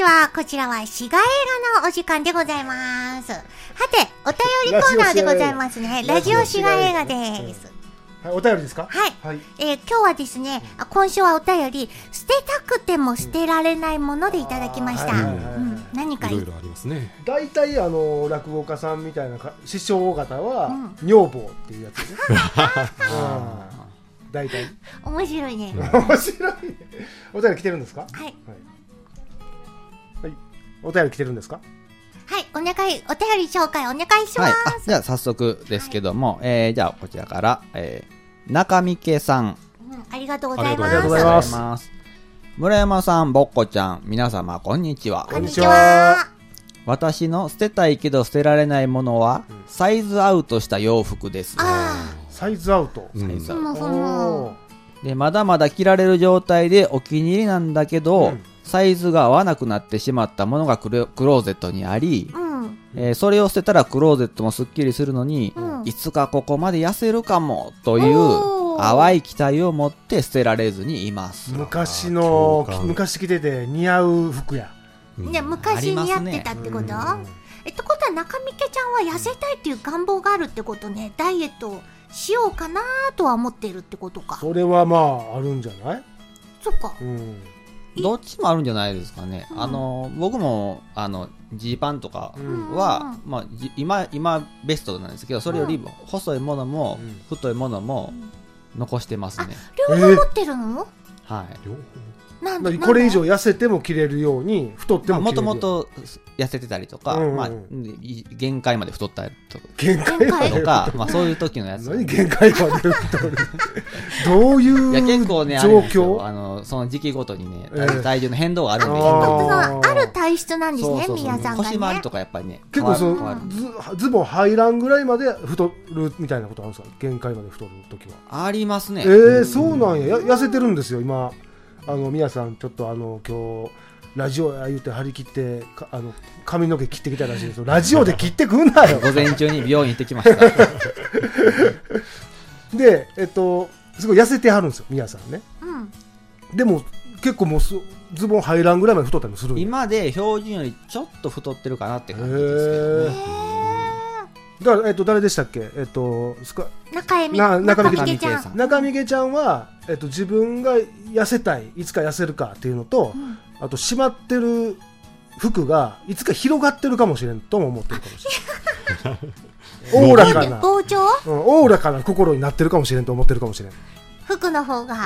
ちは。こちらは滋賀映画のお時間でございます。はて、お便りコーナーでございますね。ラジオ滋賀映画です。 はい、お便りですか？ はい。はい、今日はですね、今週はお便り、捨てたくても捨てられないものでいただきました。何かいろいろありますね。 大体落語家さんみたいな師匠方は、女房っていうやつですね。大体。 面白いね。 面白いね。お便り来てるんですか？はい。はい。お便り来てるんですか？ はい、お便り紹介お願いします。 じゃあ早速ですけども、じゃあこちらから、中見家さん、 ありがとうございます。 ありがとうございます。 村山さん、ぼっこちゃん、皆様こんにちは。 こんにちは。 私の捨てたいけど捨てられないものは、サイズアウトした洋服です。 サイズアウト。 でまだまだ着られる状態でお気に入りなんだけど、サイズが合わなくなってしまったものがクローゼットにあり、それを捨てたらクローゼットもすっきりするのに、いつかここまで痩せるかもという淡い期待を持って捨てられずにいます。 昔着てて似合う服や。 ね、昔似合ってたってこと？ってことは中見家ちゃんは痩せたいっていう願望があるってことね。ダイエットしようかなとは思ってるってことか。 それはまああるんじゃない？ そっか。 どっちもあるんじゃないですかね。僕もジーパンとかは、まあ今ベストなんですけど、それよりも細いものも太いものも残してますね。 両方持ってるの？ はい。 両方。これ以上痩せても着れるように、太っても着れるように。 もともと痩せてたりとか、限界まで太ったりとか、まあそういう時のやつ。 何限界まで太る？どういう結構ね、 状況？ その時期ごとにね、体重の変動があるんで。 ある体質なんですね、宮さんがね。 腰回りとかやっぱりね。 結構ズボン入らんぐらいまで太るみたいなことあるんですか？限界まで太る時は。 ありますね。 そうなんや。痩せてるんですよ今。皆さんちょっと今日ラジオや言うて張り切って髪の毛切ってきたらしいですよ。ラジオで切ってくんなよ。 午前中に美容院行ってきました。 で、すごい痩せてはるんですよ皆さんね。でも結構もうズボン入らんぐらいまで太ったりもする。 今で標準よりちょっと太ってるかなって感じですけどね。 だから誰でしたっけ？ 中見家ちゃんは自分が痩せたい、いつか痩せるかっていうのと、あとしまってる服がいつか広がってるかもしれんとも思ってるかもしれない。おおらかなおおらかな心になってるかもしれんと思ってるかもしれん。 服の方が、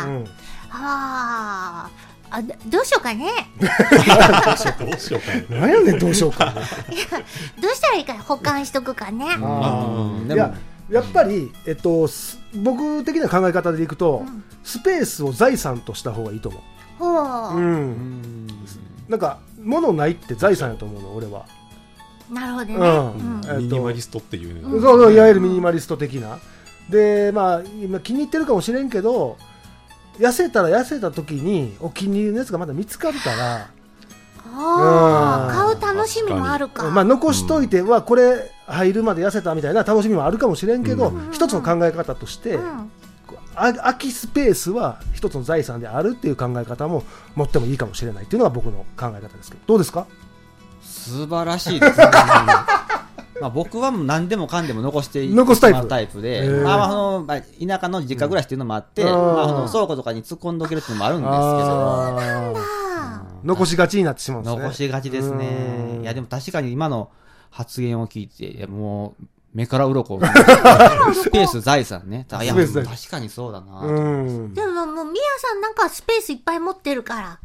どうしようかね。 どうしようかね。 何やねんどうしようかね。 どうしたらいいか保管しとくかね。 いややっぱり僕的な考え方でいくと、スペースを財産とした方がいいと思う。なんか物ないって財産やと思うの俺は。 なるほどね。ミニマリストっていう。 そういわゆるミニマリスト的な。でまあ今気に入ってるかもしれんけど。痩せた時にお気に入りのやつがまだ見つかるから買う楽しみもあるか。 まあ残しといてはこれ入るまで痩せたみたいな楽しみもあるかもしれんけど、一つの考え方として、空きスペースは一つの財産であるっていう考え方も持ってもいいかもしれないっていうのが僕の考え方ですけど、どうですか？ 素晴らしいですね。まあ僕はもう何でもかんでも残していくタイプで、田舎の実家暮らしっていうのもあって、倉庫とかに突っ込んどけるっていうのもあるんですけど、 残しがちになってしまうんですね。 残しがちですね。いやでも確かに今の発言を聞いて、もう目から鱗。スペース財産ね。いや確かにそうだな。 でももう宮さんなんかスペースいっぱい持ってるから。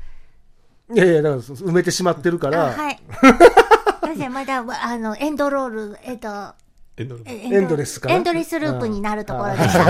いやだから埋めてしまってるから。 はい。まだエンドロールエンドレスかな、 エンドレスループになるところでした。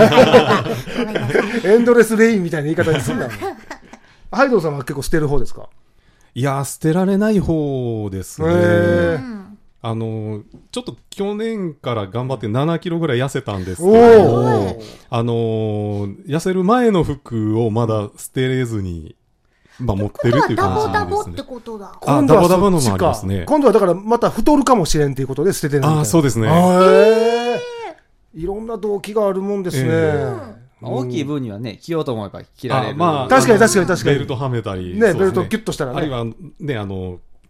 ごめんなさい。 エンドレスレインみたいな言い方にすんだよ。ハイドウさんは結構捨てる方ですか？ いや捨てられない方ですね。ちょっと去年から頑張って7キロぐらい痩せたんですけど、痩せる前の服をまだ捨てれずにまあ持ってるっていう感じですね。 ダボダボってことだ。 ダボダボのもありますね。 今度はだからまた太るかもしれんっていうことで捨ててるみたいな。 そうですね。 いろんな動機があるもんですね。 大きい分にはね、着ようと思えば着られる。 確かに。 ベルトはめたり。 ね、ベルトキュッとしたらね。 あるいはね、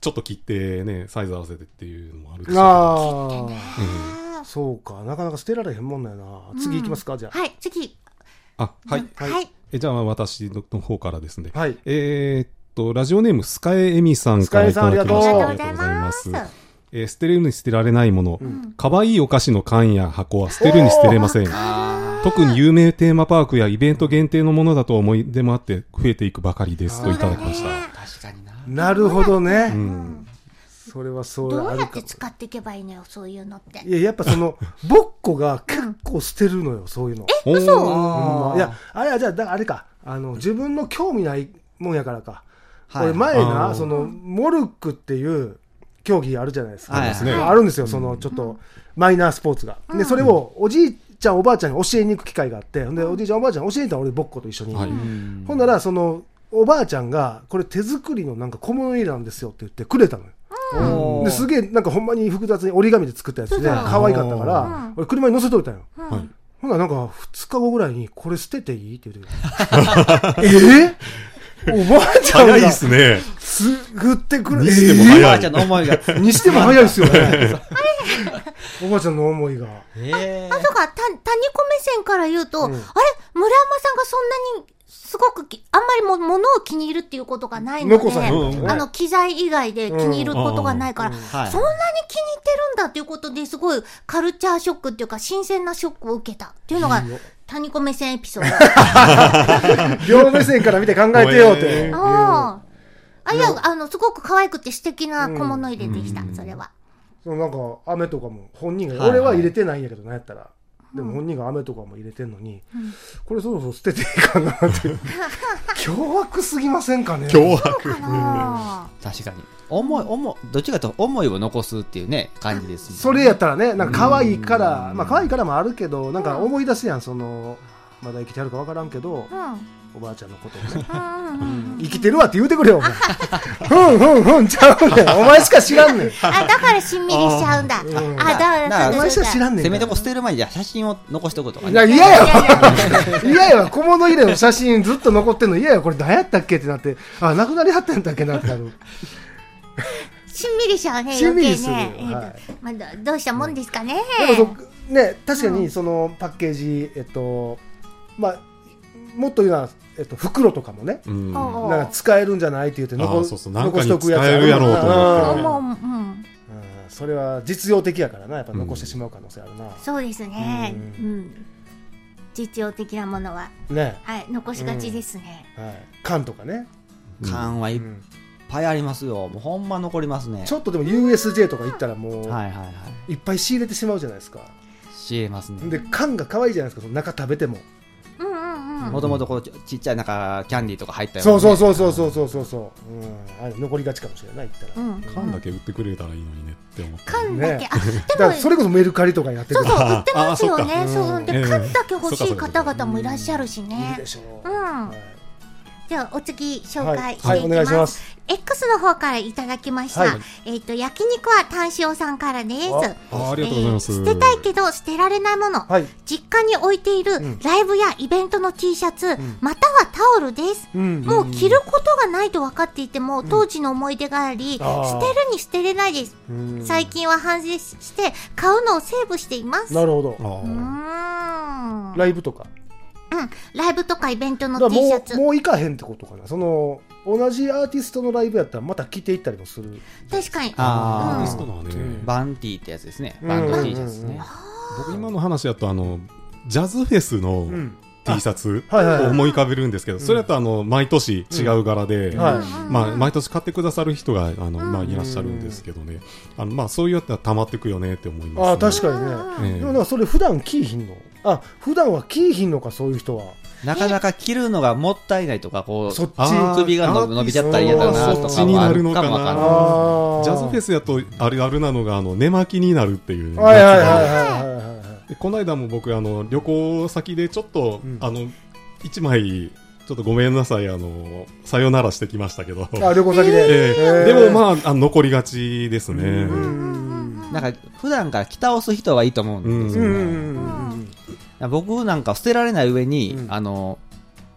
ちょっと切ってね、サイズ合わせてっていうのもあるでしょう。そうか、なかなか捨てられへんもんだよな。次行きますか、じゃあ。 はい、次。 はい。 はい。 じゃあ私の方からですね。 はい。 ラジオネームスカエエミさんからいただきました。ありがとうございます。捨てるに捨てられないもの。かわいいお菓子の缶や箱は捨てるに捨てれません。特に有名テーマパークやイベント限定のものだと思い出もあって増えていくばかりですといただきました。 確かにな。 なるほどね。それはそうどうやって使っていけばいいのよ、そういうのって。 いや、やっぱぼっこが結構捨てるのよ、そういうの。 嘘？ いや、あれはじゃあ、あれか、自分の興味ないもんやからか。俺前な、モルックっていう競技あるじゃないですか。あるんですよ、ちょっとマイナースポーツが。で、それをおじいちゃんおばあちゃんに教えに行く機会があって、で、おじいちゃんおばあちゃん教えに行ったら俺ぼっこと一緒に。ほんなら、おばあちゃんが、これ手作りのなんか小物入れなんですよって言ってくれたのよ。ですげえなんかほんまに複雑に折り紙で作ったやつで可愛かったから俺車に乗せといたよ。ほんならなんか2日後ぐらいにこれ捨てていいって言っておばあちゃんが早いですね。 作ってくれ。 にしても早い。おばあちゃんの思いが。 にしても早いですよね。おばあちゃんの思いが。 そうか、谷子目線から言うと、あれ村山さんがそんなにすごくあんまり物を気に入るっていうことがないので、機材以外で気に入ることがないから、そんなに気に入ってるんだっていうことですごいカルチャーショックっていうか新鮮なショックを受けたっていうのが谷子目線エピソード。 両目線から見て考えてよって。 いや、すごく可愛くて素敵な小物入れでした、それは。 なんか飴とかも本人が、俺は入れてないんやけどなんやったら。でも本人が飴とかも入れてんのに、これそろそろ捨てていいかなって凶悪すぎませんかね。 凶悪。確かにどっちかと思いを残すっていうね感じです、ね、 それやったらね、なんか可愛いから、まあ可愛いからもあるけど、なんか思い出すやん、まだ生きてあるか分からんけど、おばあちゃんのことをね、生きてるわって言うてくれよお前。ちゃうねん、お前しか知らんねん。 だからしんみりしちゃうんだ。 お前しか知らんねん。 せめても捨てる前にじゃ写真を残しておくとかね。いや嫌やわ、小物入れの写真ずっと残ってんの嫌や。これ何やったっけってなって、なくなりはったんだっけなってなる。 しんみりしちゃうね。 しんみりする。 どうしたもんですかね。 ね、確かにそのパッケージ、まあもっと言うなら、袋とかもね、なんか使えるんじゃないって言って残しとくやつあるやろうと思って。それは実用的やからな、やっぱ残してしまう可能性あるな。 そうですね。実用的なものはね、残しがちですね。 缶とかね。 缶はいっぱいありますよ。もうほんま残りますね。 ちょっとでも USJ とか行ったらもういっぱい仕入れてしまうじゃないですか。 仕入れますね。 で缶が可愛いじゃないですか、その中食べても。 もともとこうちっちゃいなんかキャンディーとか入ったような。そうあれ残りがちかもしれない。言ったら缶だけ売ってくれたらいいのにねって思って。 缶だけ。 でもそれこそメルカリとかやってる。 そう売ってますよね。で缶だけ欲しい方々もいらっしゃるしね。 いいでしょう。 じゃあお次紹介していきます。 はい、お願いします。 X の方からいただきました。焼肉は炭塩さんからです。 ありがとうございます。 捨てたいけど捨てられないもの。実家に置いているライブやイベントの T シャツ、またはタオルです。もう着ることがないと分かっていても、当時の思い出があり、捨てるに捨てれないです。最近は反省して買うのをセーブしています。 なるほど。ライブとか。 ライブとかイベントの T シャツ。 もう行かへんってことかな。同じアーティストのライブやったらまた着ていったりもする。 確かに。 アーティストのね、 バンティーってやつですね。バンド T シャツですね。 僕今の話だとジャズフェスの T シャツを思い浮かべるんですけど、それだと毎年違う柄で、毎年買ってくださる人がいらっしゃるんですけどね、そういうやつは溜まってくよねって思います。 確かにね。でもそれ普段着いひんの？普段は着いひんのか、そういう人は。 なかなか着るのがもったいないとか、こう首が伸びちゃったりやだなとかになるのかな。ジャズフェスやとあるあるなのが寝巻きになるっていう。この間も僕旅行先でちょっと一枚ちょっとごめんなさいさよならしてきましたけど。 旅行先で。 でも残りがちですね。 なんか普段から着倒す人はいいと思うんですよね。僕なんか捨てられない上に、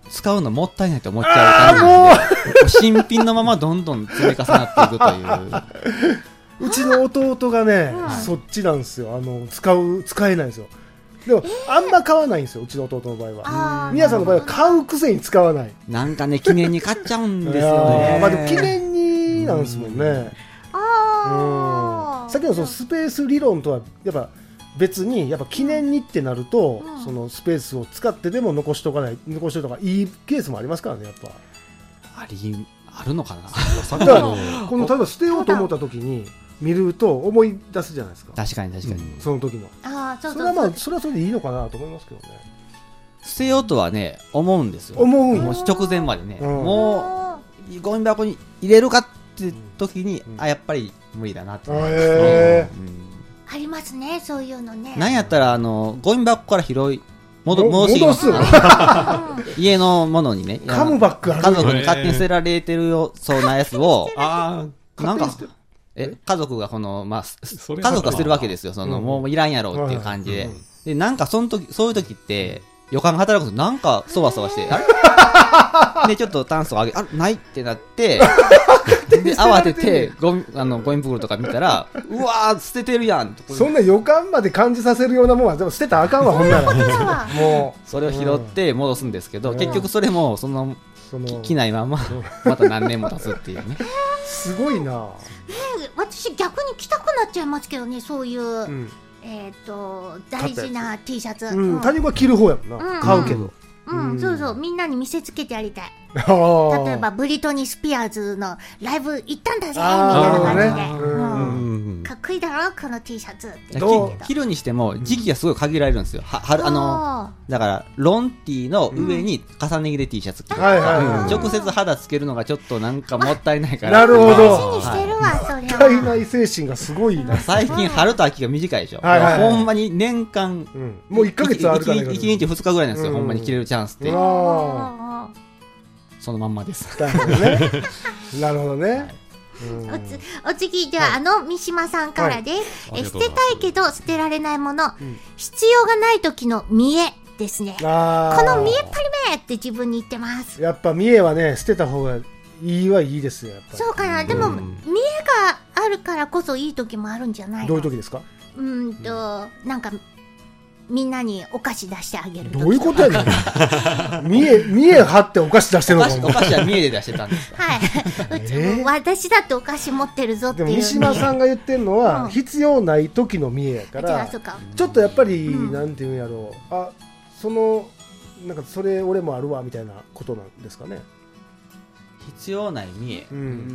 使うのもったいないと思っちゃう感じで、新品のままどんどん積み重なっていくという。 うちの弟がね、そっちなんですよ。使えないんですよ。でも、あんま買わないんですよ、うちの弟の場合は。みやさんの場合は買うくせに使わない。 なんかね、記念に買っちゃうんですよね。 まあでも記念になんですもんね。さっきのそのスペース理論とは、やっぱ別に、やっぱ記念にってなると、そのスペースを使ってでも残しとかないとかいいケースもありますからね、やっぱ。 あるのかな。 だからこの例えば捨てようと思った時に見ると思い出すじゃないですか。 確かに確かに、 その時の。それはまあそれはそれでいいのかなと思いますけどね。 捨てようとはね思うんですよ。 もう直前までね、もうゴミ箱に入れるかって時に、やっぱり無理だなって。 ありますね、そういうのね。 なんやったらゴミ箱から戻す家のものにね、 カムバックある。 家族に勝手に捨てられてるよそうなやつを、なんか家族が家族が捨てるわけですよ。もういらんやろうっていう感じで。で、なんかそういう時って予感が働くとなんかそわそわして、あれでちょっと炭素上げ、ないってなって、で慌ててゴミ袋とか見たら、うわー捨ててるやん。 そんな予感まで感じさせるようなもんはでも捨てたらあかんわ、ほんなら。もうそれを拾って戻すんですけど、結局それも着ないまままた何年も経つっていうね。 すごいな。 私逆に着たくなっちゃいますけどね、そういう大事な T シャツ。 谷子は着る方やもんな、買うけど。 そうそう、みんなに見せつけてやりたい。例えばブリトニー・スピアーズのライブ行ったんだぜみたいな感じで、かっこいいだろこの T シャツって。 着るにしても時期がすごい限られるんですよ。だからロン T の上に重ね着で T シャツ着る。直接肌つけるのがちょっとなんかもったいないから。 なるほど。 大事にしてるわ、それは。 もったいない精神がすごいな。 最近春と秋が短いでしょ。ほんまに年間もう1ヶ月あるから 1日2日ぐらいなんですよ。ほんまに着れるチャンスって。そのまんまです。 なるほどね。 お次、じゃあ三島さんからです。捨てたいけど捨てられないもの、必要がない時の見栄ですね。この見栄っぱりめって自分に言ってます。 やっぱ見栄はね、捨てた方がいいはいいですよ、やっぱり。 そうかな。でも見栄があるからこそいい時もあるんじゃないの。 どういう時ですか？ なんかみんなにお菓子出してあげる。 どういうことやねん。見栄張ってお菓子出してるのか。 お菓子は見栄で出してたんですか？ はい。私だってお菓子持ってるぞっていう。 でも三島さんが言ってるのは必要ない時の見栄やから、ちょっとやっぱりなんていうんやろう。なんかそれ俺もあるわみたいなことなんですかね。 必要ない見栄。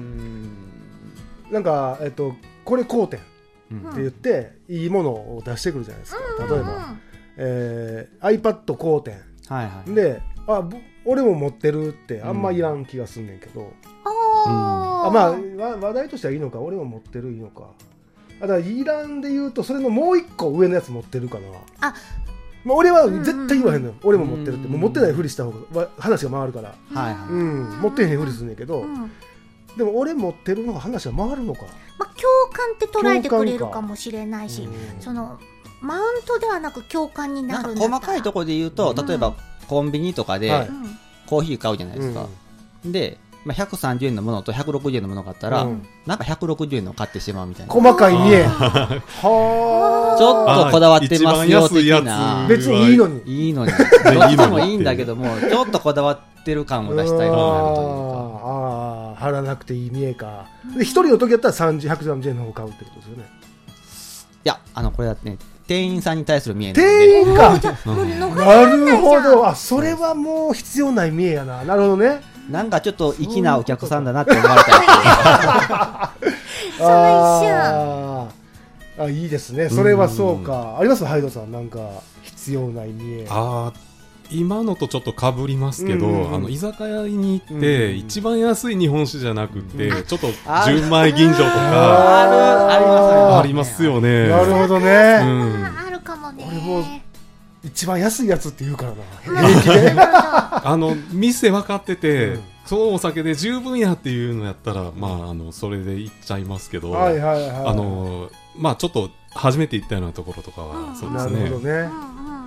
なんかこれ交点。って言っていいものを出してくるじゃないですか。例えば、iPad 交点、で俺も持ってるってあんまいらん気がすんねんけど、まあ話題としてはいいのか、俺も持ってるいいのか。だからいらんで言うとそれのもう一個上のやつ持ってるかな。俺は絶対言わへんのよ。俺も持ってるって。もう持ってないふりした方が話が回るから、持ってへんふりすんねんけど、でも俺持ってるのが話が回るのか。 共感って捉えてくれるかもしれないし、マウントではなく共感になるんだったら。 細かいところで言うと、例えばコンビニとかでコーヒー買うじゃないですか。で、130円のものと160円のものがあったら、なんか160円の買ってしまうみたいな。 細かい見栄。ちょっとこだわってますよ的な。 別にいいのに。 いいのに。どっちもいいんだけども、ちょっとこだわってる感を出したいなというか。 貼らなくていい見栄か。で、一人の時だったら130円の方買うってことですよね。 いや、これだってね、店員さんに対する見栄なんで。店員か。なるほど。それはもう必要ない見栄やな。なるほどね。 なんかちょっと粋なお客さんだなって思われたり。 その一瞬。いいですね。それはそうか。ありますハイドさん、なんか必要ない見栄。 今のとちょっと被りますけど、居酒屋に行って、一番安い日本酒じゃなくて、ちょっと純米吟醸とかありますよね。 なるほどね。 あるかもね。 俺も一番安いやつって言うからな。平気で。 店分かってて、そのお酒で十分やっていうのやったら、それで行っちゃいますけど、ちょっと初めて行ったようなところとかはそうですね。 なるほどね。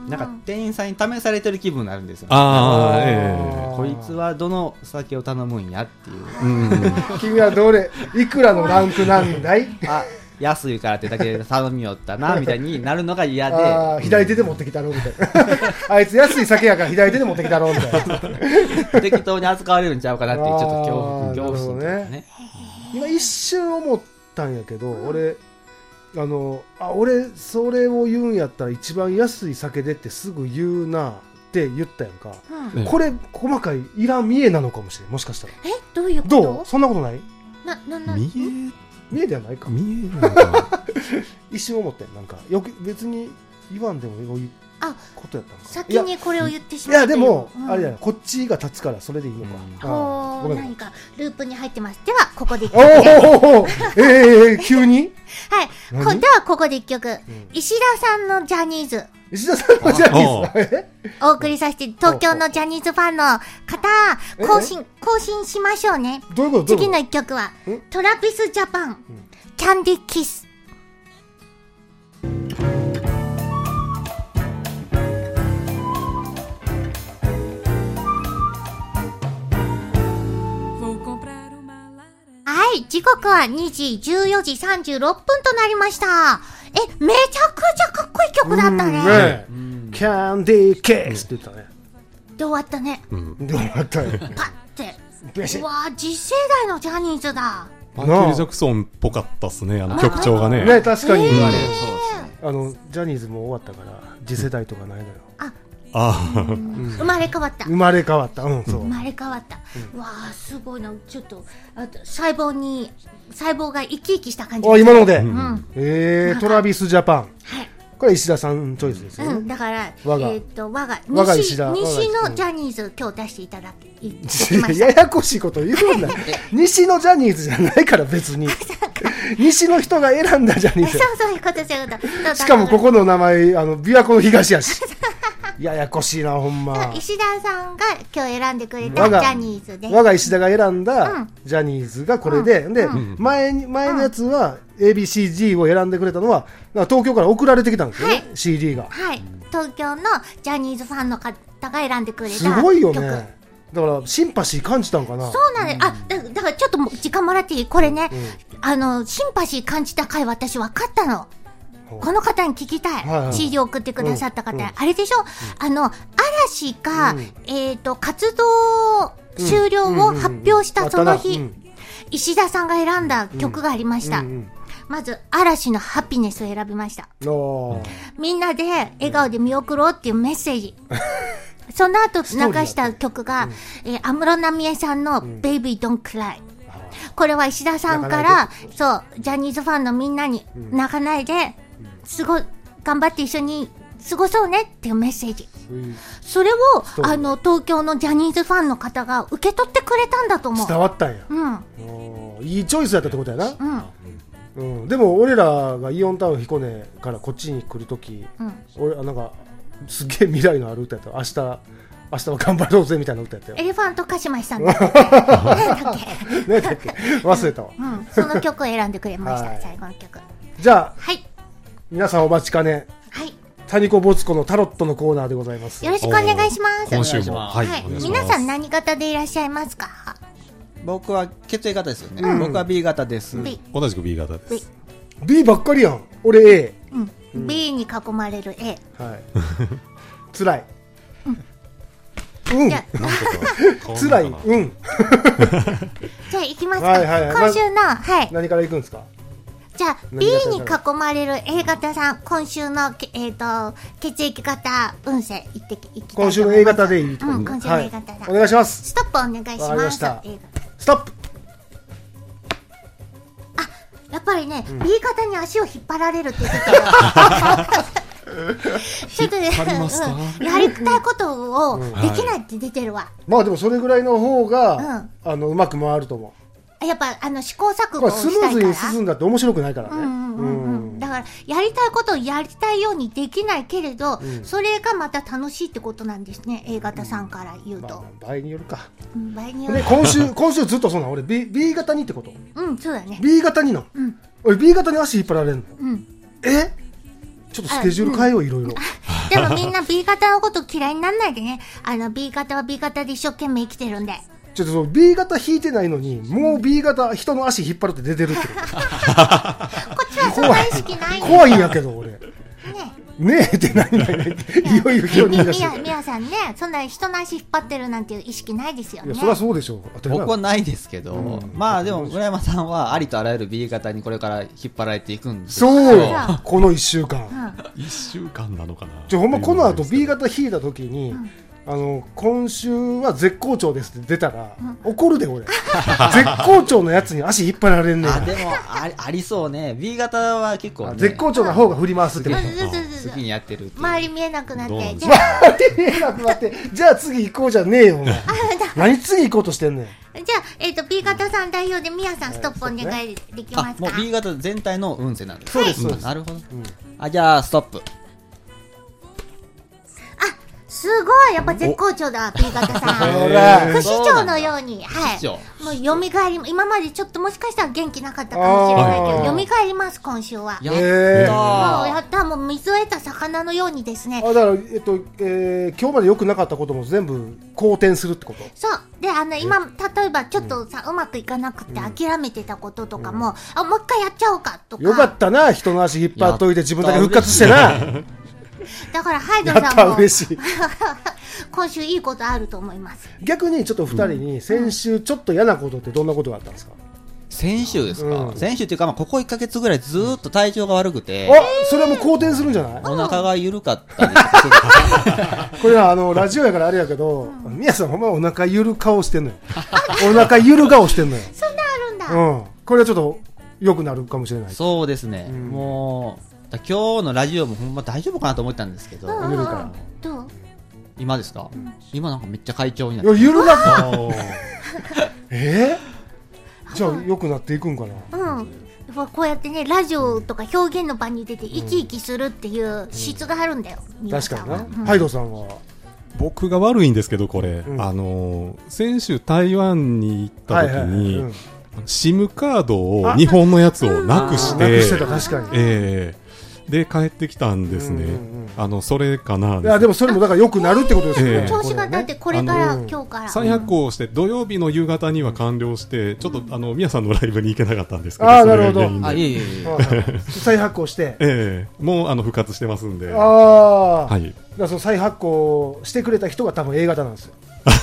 なんか店員さんに試されてる気分になるんですよ、こいつはどの酒を頼むんやっていう、 君はどれいくらのランクなんだいあ安いからってだけで頼みよったなみたいになるのが嫌で左手で持ってきたろみたいなあいつ安い酒やから左手で持ってきたろみたいな適当に扱われるんちゃうかなっていうちょっと恐怖心とかね。 今一瞬思ったんやけど、俺俺それを言うんやったら一番安い酒でってすぐ言うなって言ったやんか、これ細かいいらん見えなのかもしれん、もしかしたら。 どういうこと？ どう？そんなことない？見えではないか。 見えなのかな一瞬思ってん、なんかよく別に言わんでもいいことやったのか。 先にこれを言ってしまって。 いやでも、あれだよ、こっちが立つからそれでいいのか。 何かループに入ってます。ではここで一曲。急に？ はい。ではここで一曲。石田さんのジャニーズ。 石田さんのジャニーズ。 お送りさせて、東京のジャニーズファンの方、更新しましょうね。 どういうこと？ 次の一曲はトラビスジャパン、キャンディキス。はい、時刻は2時14時36分となりました。めちゃくちゃかっこいい曲だったね。 キャンディーケースって言ったね。 で終わったね。 で終わったね。 パッて。うわー、次世代のジャニーズだ。 マイケル・ジャクソンっぽかったっすね、曲調がね。 ね、確かに。ジャニーズも終わったから次世代とかないのよ。 生まれ変わった。 生まれ変わった。 生まれ変わった。わあ、すごいな。ちょっと細胞が生き生きした感じ。 今ので。トラビスジャパン。これ石田さんチョイスですよね。 だから我が西のジャニーズ今日出していただきややこしいこと言うんだ。西のジャニーズじゃないから別に。西の人が選んだジャニーズ。 そういうことそういうこと。 しかもここの名前琵琶湖の東やし。ややこしいな、ほんま。 石田さんが今日選んでくれたジャニーズで、 我が石田が選んだジャニーズがこれで、前のやつは ABCG を選んでくれたのは東京から送られてきたんですよね、CD が。 はい、東京のジャニーズファンの方が選んでくれた曲。 すごいよね。だからシンパシー感じたんかな。 そうなんです。だからちょっと時間もらっていい？これね、シンパシー感じた回私分かったの。この方に聞きたい。CD 送ってくださった方。あれでしょ？嵐が、活動終了を発表したその日、石田さんが選んだ曲がありました。まず、嵐のハピネスを選びました。みんなで笑顔で見送ろうっていうメッセージ。その後流した曲が、安室奈美恵さんの Baby Don't Cry。これは石田さんから、そう、ジャニーズファンのみんなに泣かないで、頑張って一緒に過ごそうねっていうメッセージ。それを東京のジャニーズファンの方が受け取ってくれたんだと思う。 伝わったんや。いいチョイスだったってことやな。でも俺らがイオンタウン彦根からこっちに来るとき、俺なんかすげえ未来のある歌やった。明日は頑張ろうぜみたいな歌やったよ。 エレファントカシマシさんだっけ？ 忘れたわ。 その曲を選んでくれました。最後の曲。 じゃあ、皆さんお待ちかね。谷子ボツコのタロットのコーナーでございます。 よろしくお願いします。 今週も。 皆さん何型でいらっしゃいますか？ 僕は血液型ですよね。僕は B 型です。 同じく B 型です。 B ばっかりやん。俺 A。 B に囲まれる A。 つらい。つらい。 じゃあ行きますか。今週の何から行くんですか？ じゃあ B に囲まれる A 型さん、今週の血液型運勢いきたいと思います。 今週の A 型でいいってこと？ 今週の A 型だ。 お願いします。 ストップお願いします。 ストップ。 やっぱりね、B 型に足を引っ張られるって言ってた。ちょっとね、やりたいことをできないって出てるわ。 まあでもそれぐらいの方がうまく回ると思う。 やっぱ試行錯誤をしたいから。 スムーズに進んだって面白くないからね。 だからやりたいことをやりたいようにできないけれど、それがまた楽しいってことなんですね。A 型さんから言うと。 場合によるか。 場合による。 今週ずっとそうなの。俺 B 型にってこと？ そうだね。 B 型にの。俺 B 型に足引っ張られるの。ちょっとスケジュール変えよう、いろいろ。 ででもみんな B 型のこと嫌いにならないでね。B 型は B 型で一生懸命生きてるんで。 ちょっとB 型引いてないのに、もう B 型人の足引っ張るって出てるって。こっちはそんな意識ないよ。 怖いんやけど、俺。ねえって何っていよいよ人に言い出して。 皆さんね、そんな人の足引っ張ってるなんていう意識ないですよね。 いや、そりゃそうでしょう。 僕はないですけど、まあでも村山さんはありとあらゆる B 型にこれから引っ張られていくんですよ。 そうよ、この1週間。 1週間なのかな。 ほんまこの後 B 型引いた時に、今週は絶好調ですって出たら、怒るで俺。絶好調のやつに足引っ張られんねん。 でもありそうね。B 型は結構、ね、 絶好調な方が振り回すってこと。 好きにやってるって。 周り見えなくなって。周り見えなくなって。じゃあ次行こうじゃねえよ。何次行こうとしてんねん。 じゃあ、B 型さん代表でみやさんストップお願いできますか。 もう B 型全体の運勢なんです。 そうです。 なるほど。じゃあストップ。 すごいやっぱ絶好調だ B 型さん。不死鳥のように、はい。もう蘇り、今までちょっともしかしたら元気なかったかもしれないけど、蘇ります今週は。やった。もう水を得た魚のようにですね。 だから今日まで良くなかったことも全部好転するってこと。 そうで今例えばちょっとさうまくいかなくて諦めてたこととかも、もう一回やっちゃおうかとか。 よかったな、人の足引っ張っといて自分だけ復活してな。 だからハイドさんも嬉しい今週いいことあると思います。 逆にちょっと2人に先週ちょっと嫌なことってどんなことがあったんですか？ 先週ですか、先週っていうか、ここ1ヶ月ぐらいずーっと体調が悪くて、 それはもう好転するんじゃない？ お腹が緩かったりとかこれはラジオやからあれやけど、みやさんほんまお腹ゆる顔してんのよお腹ゆる顔してんのよ。 そんなあるんだ。 これはちょっと良くなるかもしれない。 そうですね、もう今日のラジオもほんま大丈夫かなと思ったんですけど、 どう？ 今ですか？今なんかめっちゃ快調になってる。ゆるなったじゃあ良くなっていくんかな。 こうやってねラジオとか表現の場に出て生き生きするっていう質があるんだよ。 確かにな。ハイドさんは僕が悪いんですけどこれ、先週台湾に行った時にSIM カードを日本のやつをなくして、 確かにで帰ってきたんですね。それかな。 いやでもそれもだから良くなるってことですよね。 調子がだってこれから今日から再発行して土曜日の夕方には完了してちょっとみやさんのライブに行けなかったんですけど。 なるほど。再発行してもう復活してますんで。 はい。だからその再発行してくれた人が多分 A 型なんですよ。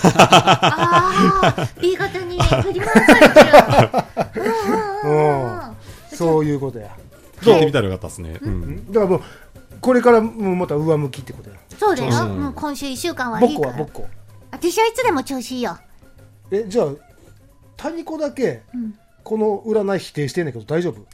B 型に振り回されてる。 そういうことや。 聞いてみたらよかったですね。 だからもうこれからもうまた上向きってことや。 そうだよ。今週1週間はいいから。 僕は私はいつでも調子いいよ。 じゃあ谷子だけこの占い否定してんねんけど大丈夫？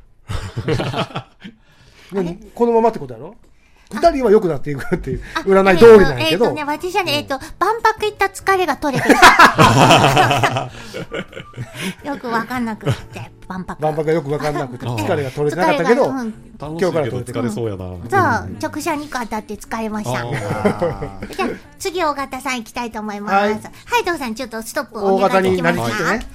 このままってことやろ？2人は良くなっていくっていう占い通りなんやけど、 私はね、万博行った疲れが取れてきた。よくわかんなくて、万博がよくわかんなくて疲れが取れてなかったけど、 今日から取れて疲れそうやな。 そう、直射日光当たって疲れました。じゃあ次大型さん行きたいと思います。はい、どうさんちょっとストップお願いできますか？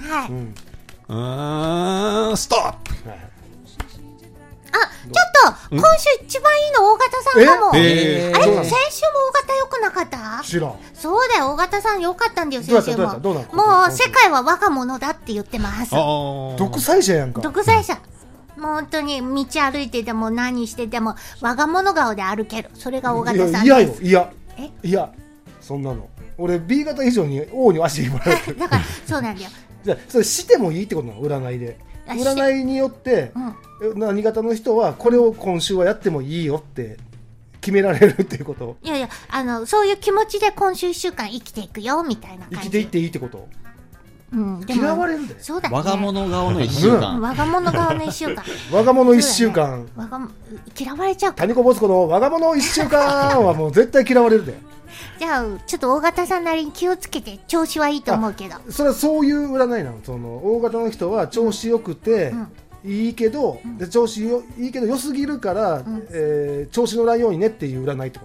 はい。ストップ。 ちょっと今週一番いいの大型さんかも。あれ先週も大型良くなかった？ 知らん。 そうだよ、大型さん良かったんだよ先週も。もう世界は我が物だって言ってます。 独裁者やんか。 独裁者。もう本当に道歩いてても何してても我が物顔で歩ける。それが大型さんです。 いやそんなの。俺 B 型以上に O に足引っ張られてる。 だからそうなんだよ。 じゃあそれしてもいいってことなの？占いで。占いによって、何型の人はこれを今週はやってもいいよって決められるっていうこと？ いやそういう気持ちで今週1週間生きていくよみたいな感じ。 生きていっていいってこと？ でも嫌われるで。 そうだね。 我が物顔の1週間。 我が物顔の1週間。 我が物1週間。 嫌われちゃうか。 谷子ボスコの我が物1週間はもう絶対嫌われるで。 じゃあちょっと大型さんなりに気をつけて調子はいいと思うけど。 それはそういう占いなの？その大型の人は調子よくていいけど、調子いいけど良すぎるから、調子乗らんようにねっていう占いってこと？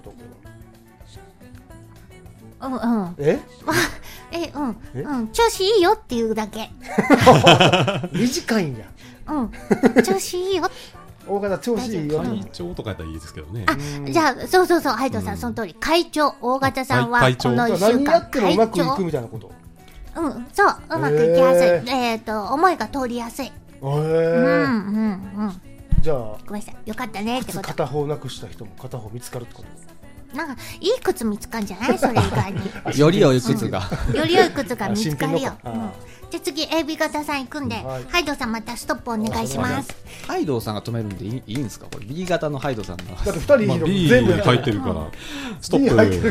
調子いいよっていうだけ。 短いんや。 調子いいよ。 大型調子いいよ。 会長とかやったらいいですけどね。 じゃあ、そうハイドさん、その通り。会長、大型さんは、この1週何や間、 ってもうまくいくみたいなこと。 そう、うまくいきやすい。思いが通りやすい。 じゃあ、 ごめんなさい。よかったねってこと。 片方なくした人も片方見つかるってこと。 なんかいい靴見つかんじゃない？それ以外により良い靴がより良い靴が見つかるよ。じゃあ次 AB 型さん行くんで、ハイドさんまたストップお願いします。 ハイドさんが止めるんでいいんですか？これ B 型のハイドさんがだって2人 B 全部入ってるからストップ。 AB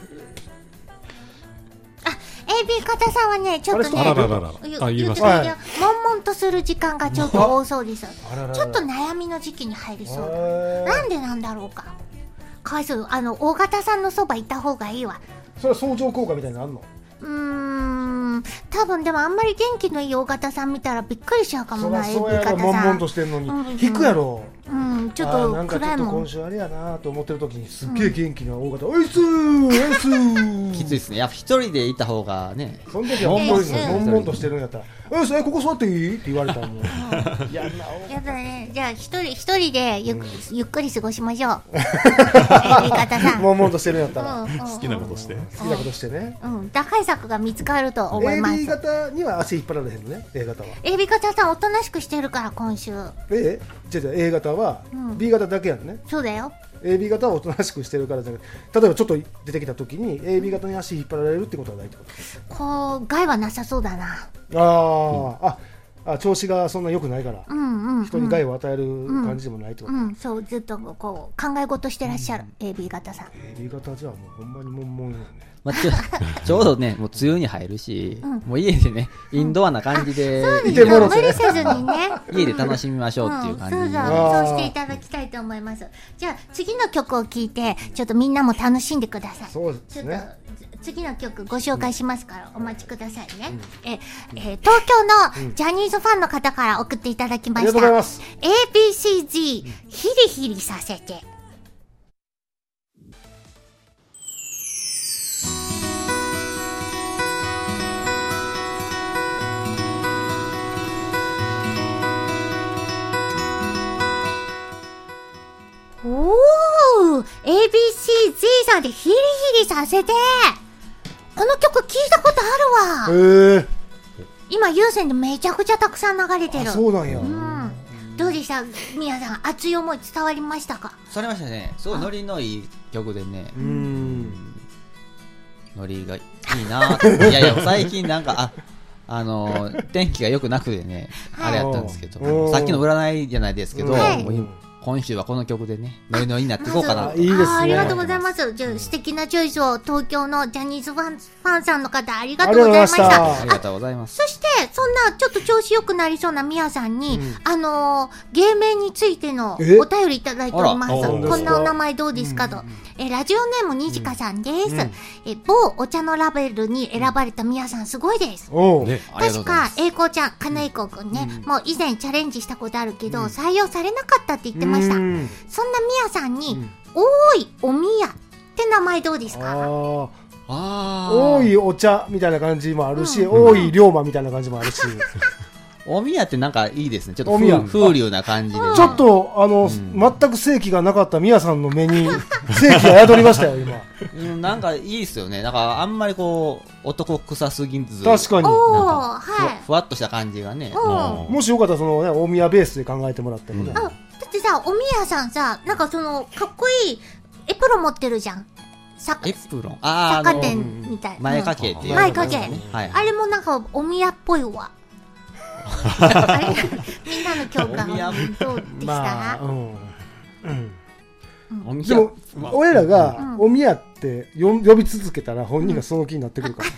型さんはね、ちょっとね、悶々とする時間がちょっと多そうです。ちょっと悩みの時期に入りそうだ。なんでなんだろうか。かわいそう。大型さんのそばいた方がいいわ。 それは相乗効果みたいなのあんの？ 多分でもあんまり元気のいい大型さん見たらびっくりしちゃうかもな。 そうやろ、悶々としてんのに引くやろ。 ちょっとなんかちょっと今週あれやなと思ってる時にすっげえ元気な大型、おいすーきついですね。やっぱ一人でいた方がね。 その時は悶々としてるんやったら、ここ座っていいって言われたらもうやだね。じゃあ一人でゆっくり過ごしましょう。AB 型さん悶々としてるんやったら好きなことしてね。 打開策が見つかると思います。 AB 型には足引っ張られへんのね。A 型は AB 型さんおとなしくしてるから今週。 じゃあ A 型は B 型だけやんね。 そうだよ。 AB 型はおとなしくしてるからじゃなくて、例えばちょっと出てきた時に AB 型に足引っ張られるってことはないってこと？ こう害はなさそうだな。 調子がそんな良くないから、人に害を与える感じでもないってこと？ そうずっとこう考え事してらっしゃる AB 型さん。 AB 型じゃあもうほんまに悶々よね。 ちょうどね、もう梅雨に入るし、もう家でね、インドアな感じで、 無理せずにね、 家で楽しみましょうっていう感じで、 そうしていただきたいと思います。じゃあ次の曲を聴いて、ちょっとみんなも楽しんでください。 そうですね。 次の曲ご紹介しますからお待ちくださいね。東京のジャニーズファンの方から送っていただきました。ABCZ ヒリヒリさせて。ABCZ さんでヒリヒリさせて。この曲聞いたことあるわ。今有線でめちゃくちゃたくさん流れてる。 そうなんや。 どうでした、みやさん？熱い思い伝わりましたか？ 伝わりましたね。すごいノリのいい曲でね。ノリがいいな。いや最近なんか天気が良くなくてね、あれやったんですけど、さっきの占いじゃないですけど。今週はこの曲でね、ノリノリになっていこうかな。 いいですね。 ありがとうございます。じゃあ素敵なチョイスを東京のジャニーズファンさんの方ありがとうございました。 ありがとうございます。 そしてそんなちょっと調子良くなりそうなみやさんに、芸名についてのお便りいただいております。こんなお名前どうですかと。ラジオネームにじかさんです。某お茶のラベルに選ばれたみやさんすごいです。確か栄光ちゃん、金井子くんね、もう以前チャレンジしたことあるけど採用されなかったって言ってました。そんなみやさんに、おーいおみやって名前どうですか？ 多いお茶みたいな感じもあるし、多い龍馬みたいな感じもあるし。 おみやってなんかいいですね。ちょっと風流な感じで、ね。 ちょっと全く正規がなかったみやさんの目に正規が宿りましたよ今。 なんかいいですよね。なんかあんまりこう男臭すぎず、 確かにふわっとした感じがね。 もしよかったらそのねおみやベースで考えてもらってもね。 だってさおみやさんさなんかそのかっこいいエプロン持ってるじゃん。 エプロン。 雑貨店みたいな。 前掛けっていう。 前掛け。あれもなんかおみやっぽいわ。みんなの共感どうでした？ でも俺らがおみやって呼び続けたら本人がその気になってくるから。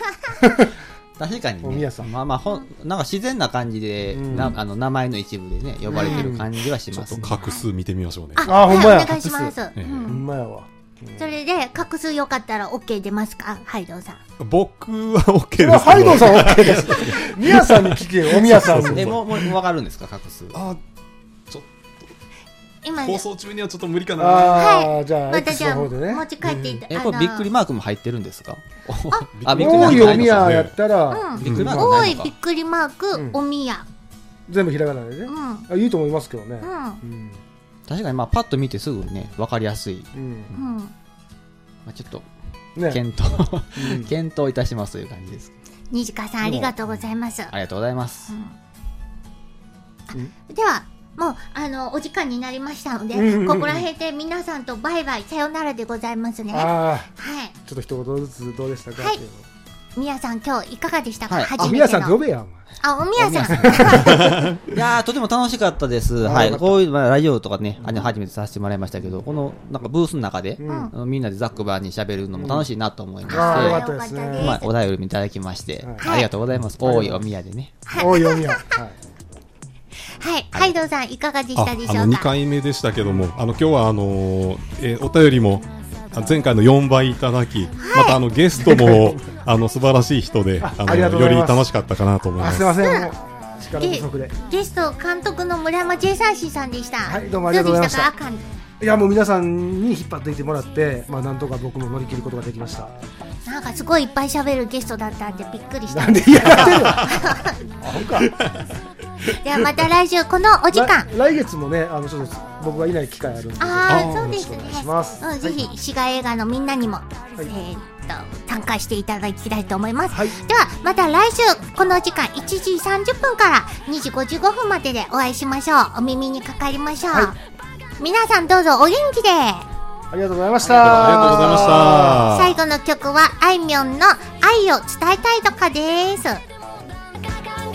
確かにね。 おみやさん。 なんか自然な感じで名前の一部でね呼ばれてる感じはします。 ちょっと画数見てみましょうね。 ほんまや。 お願いします。 ほんまやわ。 それで画数よかったら OK 出ますか、ハイドンさん？ 僕は OK です。 ハイドンさんは OK です。みやさんに聞けよ、おみやさんに。 もう分かるんですか、画数？ ちょっと今放送中にはちょっと無理かな。 じゃあまたじゃあ持ち帰っていたこれびっくりマークも入ってるんですか？ びっくりマークおみややったらおいびっくりマークおみや全部ひらがなでね。いいと思いますけどね。 確かにまあパッと見てすぐね分かりやすい、まあ、ちょっと検討いたしますという感じです。 西川さんありがとうございます。 ありがとうございます。 ではもうお時間になりましたので、ここら辺で皆さんとバイバイさよならでございますね。はい。 ちょっと一言ずつどうでしたか。 はい。みやさん今日いかがでしたか。 初めての。みやさん呼べや。 おみやさん。 いやとても楽しかったです。はい。こういうラジオとかね初めてさせてもらいましたけど、このなんかブースの中でみんなでざっくばらんに喋るのも楽しいなと思いまして、まあお便りもいただきましてありがとうございます。多いおみやでね。 多いおみや。 はい、ハイドさんいかがでしたでしょうか。 2回目でしたけども、今日はお便りも前回の4倍いただき、またゲストも素晴らしい人でより楽しかったかなと思います。 すいません、力不足で。 ゲスト監督の村山 J サーシーさんでした。 はい、どうもありがとうございました。いやもう皆さんに引っ張っていてもらって、まあなんとか僕も乗り切ることができました。 なんかすごいいっぱい喋るゲストだったんでびっくりした。 なんでやってるの？ ではまた来週このお時間。 来月もねちょっと僕がいない機会あるんで。 そうですね。ぜひ滋賀映画のみんなにも参加していただきたいと思います。ではまた来週この時間1時30分から2時55分まででお会いしましょう。お耳にかかりましょう。皆さんどうぞお元気で。 ありがとうございました。 ありがとうございました。 最後の曲はあいみょんの愛を伝えたいとかです。